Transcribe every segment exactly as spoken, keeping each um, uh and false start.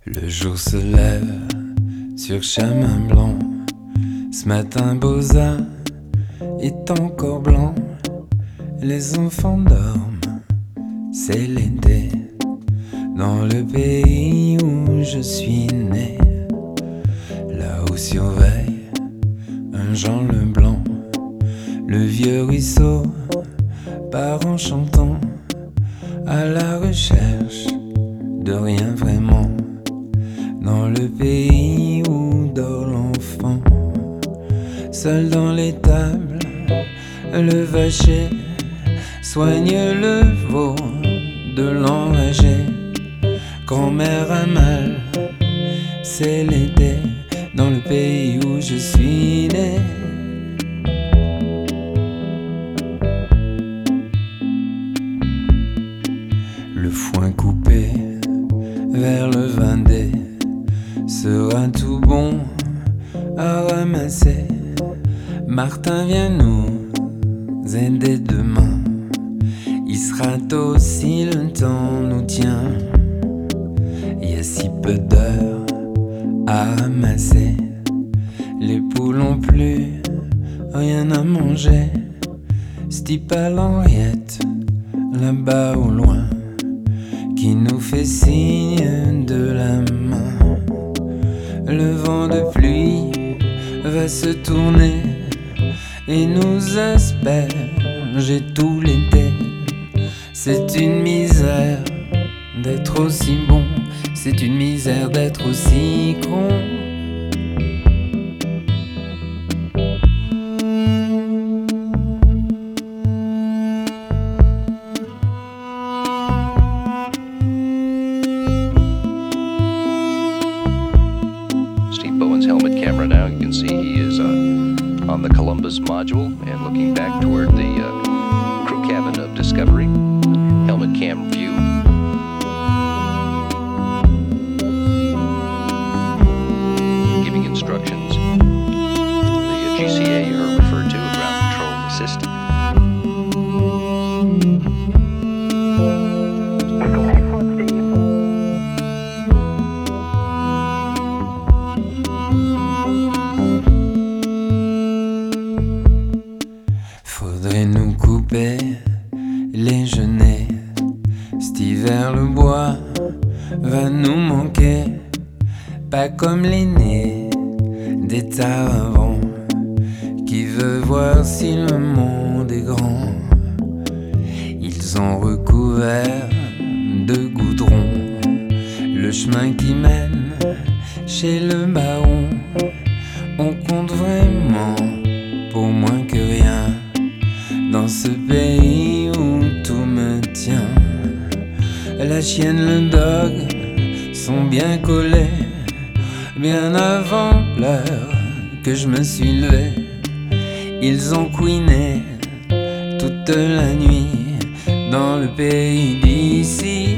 Le jour se lève sur chemin blanc. Ce matin Beaux-Arts est encore blanc. Les enfants dorment, c'est l'été. Dans le pays où je suis né, là où surveille un Jean Leblanc. Le vieux ruisseau part en chantant, à la recherche de rien vraiment. Dans le pays où dort l'enfant, seul dans l'étable, le vacher soigne le veau de l'enragé. Grand-mère a mal, c'est l'été, dans le pays où je suis né. Le foin coupé vers le Vendée sera tout bon à ramasser. Martin vient nous aider demain. Il sera tôt si le temps nous tient. Il y a si peu d'heures à ramasser. Les poules n'ont plus rien à manger. Stipe à l'Henriette, là-bas au loin, qui nous fait signe de la main. Le vent de pluie va se tourner et nous asperger tout l'été. C'est une misère d'être aussi bon, c'est une misère d'être aussi con. Steve Bowen's helmet camera now. You can see he is uh, on the Columbus module and looking back toward the uh, crew cabin of Discovery. Helmet cam view. Giving instructions. The uh, G C A are referred to as Ground Control Assistant. Faudrait nous couper les genêts. Cet hiver le bois va nous manquer. Pas comme l'aîné des taravants qui veut voir si le monde est grand. Ils ont recouvert de goudron le chemin qui mène chez le baron. On compte vraiment pour moins que rien dans ce pays où tout me tient. La chienne, le dog sont bien collés, bien avant l'heure que je me suis levé. Ils ont couiné toute la nuit dans le pays d'ici.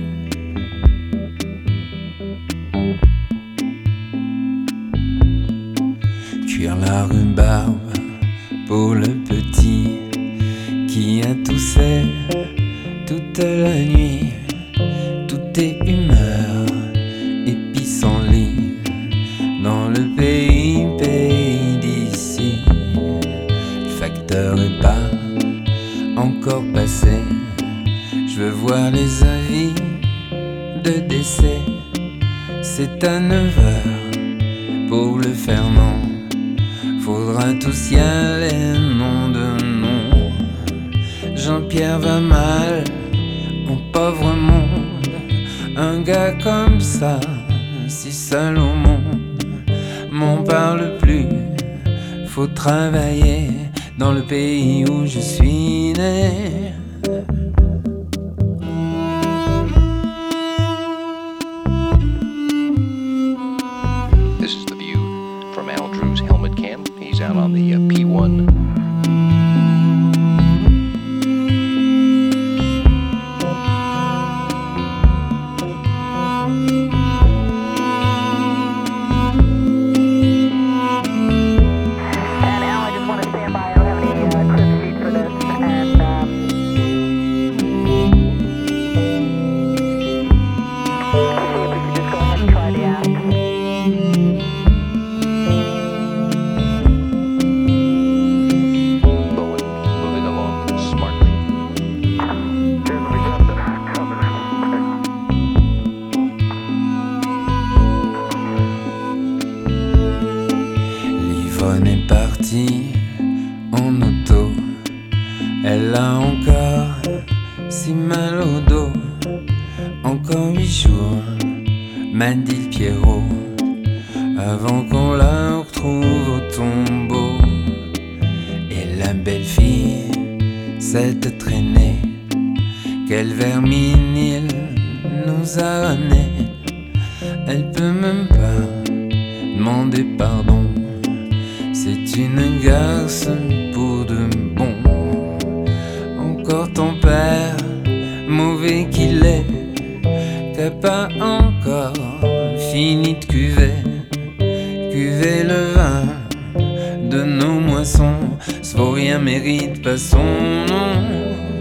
Cuire la rhubarbe pour le petit qui a toussé toute la nuit. Tout est humeur et pissenlit dans le pays, pays d'ici. Le facteur est pas encore passé. Je veux voir les avis de décès. C'est à neuf heures pour le Fernand. Faudra tous y aller, nom de nom. Jean-Pierre va mal, mon pauvre monde. Un gars comme ça, si seul au monde, m'en parle plus. Faut travailler dans le pays où je suis né. This is the view from Al Drew's helmet cam. He's out on the uh, P one. And Al, I just want to stand by. I don't have any uh, crypt sheet for this. And um, Elle a encore si mal au dos. Encore huit jours, m'a dit le Pierrot, avant qu'on la retrouve au tombeau. Et la belle fille, cette traînée, quelle verminille nous a ramené. Elle peut même pas demander pardon. C'est une garce pour de bon. Encore ton père, mauvais qu'il est, t'as pas encore fini de cuver. Cuver le vin de nos moissons, ce vaut rien mérite pas son nom.